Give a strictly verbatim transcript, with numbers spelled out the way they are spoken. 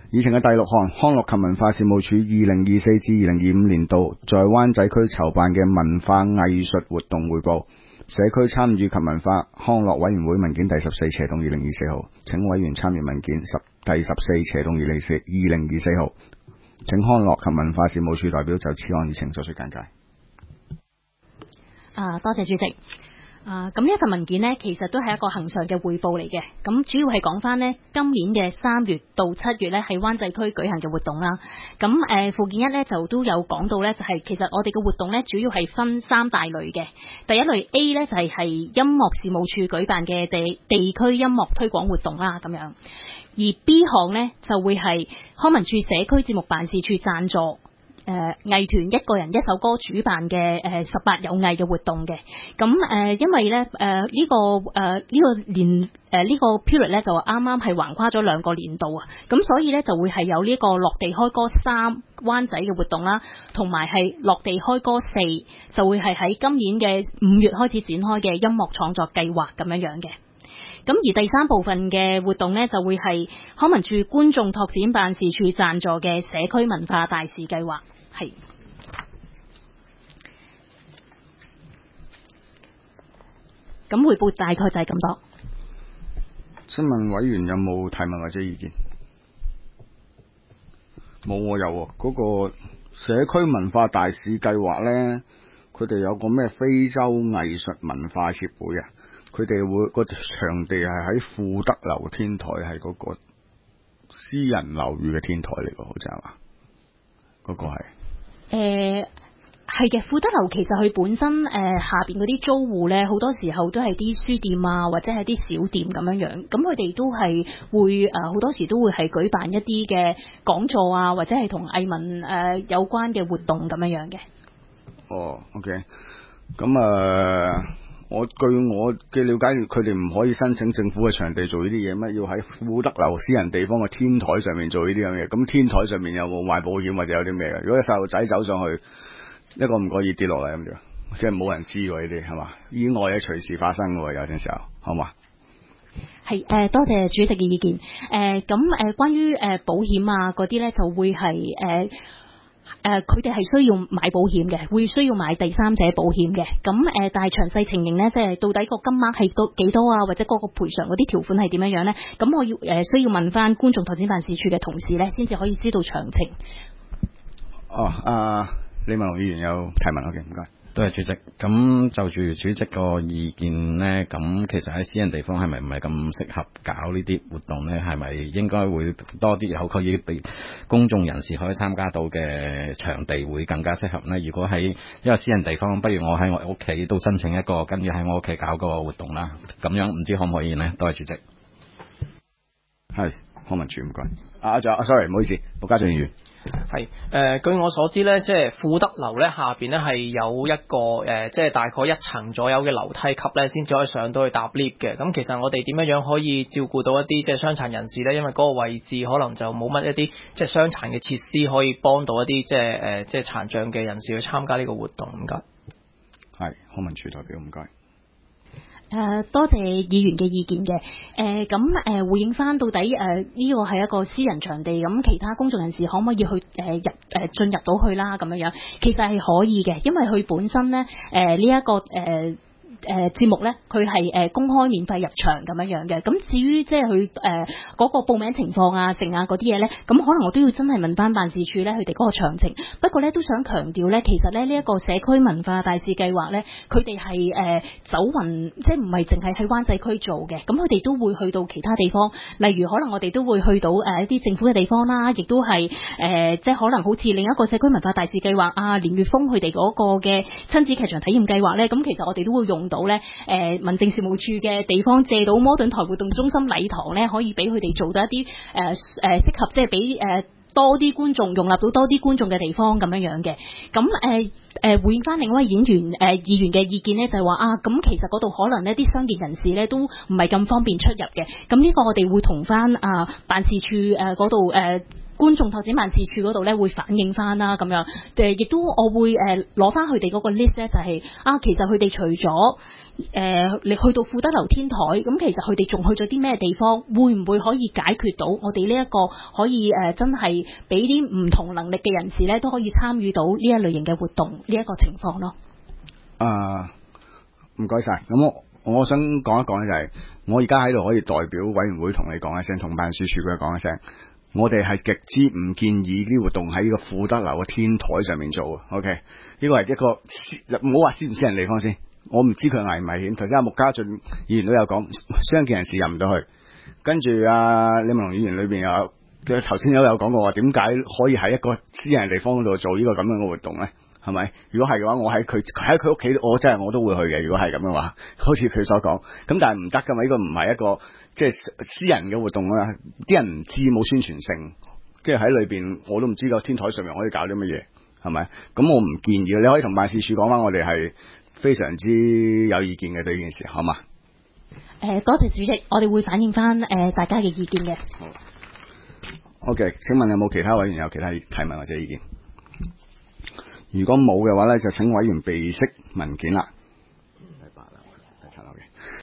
以前嘅第六項，康樂及文化事務署二零二四至二零二五年度在灣仔區籌辦嘅文化藝術活動匯報，社區參與及文化康樂委員會文件第十四斜洞二零二四號，請委員參與文件十第十四斜洞二零四二零二四號，請康樂及文化事務署代表就此項議程作出簡介。 啊，多謝主席。啊，咁呢一份文件呢，其實都係一個恆常嘅匯報嚟嘅。咁主要係講翻呢，今年嘅三月到七月呢，喺灣仔區舉行嘅活動啦。咁誒，附件一呢，就都有講到呢，就係、是、其實我哋嘅活動呢，主要係分三大類嘅。第一類 A 呢，就係、是、係音樂事務處舉辦嘅地地區音樂推廣活動啦，咁樣。而 B 項呢，就會係康文署社區節目辦事處贊助。誒、呃、藝團一個人一首歌主辦嘅誒十八有藝嘅活動嘅，咁誒、呃、因為咧誒呢、呃這個誒呢、呃這個年誒呢、呃這個 period 咧就啱啱係橫跨咗兩個年度啊，咁所以咧就會係有呢個落地開歌三灣仔嘅活動啦，同埋係落地開歌四就會係喺今年嘅五月開始展開嘅音樂創作計劃咁樣樣嘅。咁而第三部分嘅活動呢，就會係康文署觀眾拓展辦事處贊助嘅社區文化大使計劃，係。咁匯報大概就係咁多。 新聞委員有冇提問或者意見？冇，我有喎。嗰、那個社區文化大使計劃呢，佢哋有個咩非洲藝術文化協會啊？佢哋會、個場地係喺富德樓天台，係嗰個私人樓宇嘅天台嚟㗎，好似係嘛？嗰、個係誒係嘅，富德樓其實佢本身誒、呃、下邊嗰啲租戶咧，好多時候都係啲書店啊，或者係啲小店咁樣樣。咁佢哋都係會誒好、呃、多時都會係舉辦一啲嘅講座啊，或者係同藝文誒、呃、有關嘅活動咁樣樣嘅。 哦 ，OK， 咁啊。呃我據我嘅了解，佢哋唔可以申請政府嘅場地做呢啲嘢咩？要喺富德樓私人地方嘅天台上面做呢啲咁嘢。咁天台上面有冇賣保險或者有啲咩嘅？如果細路仔走上去，一個唔覺意跌落嚟咁樣，即係冇人知喎呢啲係嘛？意外係隨時發生嘅喎，有陣時候，好嘛？ 係誒、呃，多謝主席嘅意見。誒咁誒，關於誒、呃、保險啊嗰啲咧，就會係誒。呃誒佢哋係需要買保險嘅，會需要買第三者保險嘅。咁誒、呃，但係詳細情形咧，即係到底個金額係多幾多啊，或者嗰個賠償嗰啲條款係點樣樣咧？咁我要誒、呃、需要問翻觀眾拓展辦事處嘅同事咧，先至可以知道詳情。 哦，啊、呃，李文龍議員有提問，好嘅，唔該。 多謝主席。咁就住主席個意見呢，咁其實喺私人地方係咪唔係咁適合搞呢啲活動呢？係咪應該會多啲有可以俾公眾人士可以參加到嘅場地會更加適合呢？如果喺一個私人地方，不如我喺我屋企都申請一個，跟住喺我屋企搞個活動啦。咁樣唔知可唔可以呢？多謝主席。 係康文署唔該。啊，仲有 sorry 唔好意思，陸家俊議員。 係誒、呃，據我所知咧，即係富德樓咧下邊咧係有一個誒、呃，即係大概一層左右嘅樓梯級咧，先至可以上到去搭 lift 嘅。咁其實我哋點樣樣可以照顧到一啲即係傷殘人士咧？因為嗰個位置可能就冇乜一啲即係傷殘嘅設施可以幫到一啲即係誒、呃、即係殘障嘅人士去參加呢個活動。唔該。 係康文署代表，唔該。 誒、呃、多謝議員嘅意見嘅，誒咁誒回應翻到底誒呢個係一個私人場地，咁其他公眾人士可唔可以去誒、呃、入誒、呃、進入到去啦咁樣樣？其實係可以嘅，因為佢本身咧誒呢一個誒。呃誒、呃、節目咧，佢係誒公開免費入場咁樣樣嘅。咁至於即係佢誒嗰個報名情況啊、剩啊嗰啲嘢咧，咁可能我都要真係問翻辦事處咧，佢哋嗰個詳情。不過咧都想強調咧，其實咧呢一個社區文化大使計劃咧，佢哋係誒走勻，即係唔係淨係喺灣仔區做嘅。咁佢哋都會去到其他地方，例如可能我哋都會去到誒一啲政府嘅地方啦，亦都係誒、呃、即係可能好似另一個社區文化大使計劃啊，連月峰佢哋嗰個嘅親子劇場體驗計劃咧，咁其實我哋都會用到咧，誒、呃、民政事務處嘅地方借到摩頓台活動中心禮堂咧，可以俾佢哋做到一啲誒誒適合，即係俾誒多啲觀眾容納到多啲觀眾嘅地方咁樣樣嘅。咁誒誒回應翻另外演員誒、呃、議員嘅意見咧，就係、是、話啊，咁其實嗰度可能呢啲傷健人士咧都唔係咁方便出入嘅。咁呢個我哋會同翻啊辦事處誒嗰度誒。 觀眾拓展辦事處嗰度咧會反映翻啦，咁樣誒亦都我會誒攞翻佢哋嗰個 list 咧，就係、是、啊，其實佢哋除咗誒你去到富德樓天台，咁其實佢哋仲去咗啲咩地方？會唔會可以解決到我哋呢一個可以誒、呃、真係俾啲唔同能力嘅人士咧都可以參與到呢一類型嘅活動呢一個情況咯？ 啊，唔該晒。咁我我想講一講咧，就係我而家喺度可以代表委員會同你講一聲，同辦事處佢講一聲，我哋係極之唔建議呢啲活動喺呢個富德樓嘅天台上面做。OK，呢個係一個唔好話私唔私人地方先。我唔知佢危唔危險，頭先阿穆家俊議員都有講，傷健人士入唔到去。跟住啊李文龍議員裏邊有，佢頭先都有講過話，點解可以喺一個私人地方度做呢個咁樣嘅活動咧？係咪？如果係嘅話，我喺佢喺佢屋企，我真係我都會去嘅。如果係咁嘅話，好似佢所講，咁但係唔得噶嘛？呢個唔係一個即係私人嘅活動啊！啲人唔知冇宣傳性，即係喺裏邊我都唔知個天台上面可以搞啲乜嘢，係咪？咁我唔建議，你可以同辦事處講翻，我哋係非常之有意見嘅對呢件事，好嘛？ 誒、呃，多謝主席，我哋會反映翻誒、呃、大家嘅意見嘅。 好。OK，請問有冇其他委員有其他提問或者意見？如果冇嘅話咧，就請委員備悉文件啦。第八啦，第七啦嘅。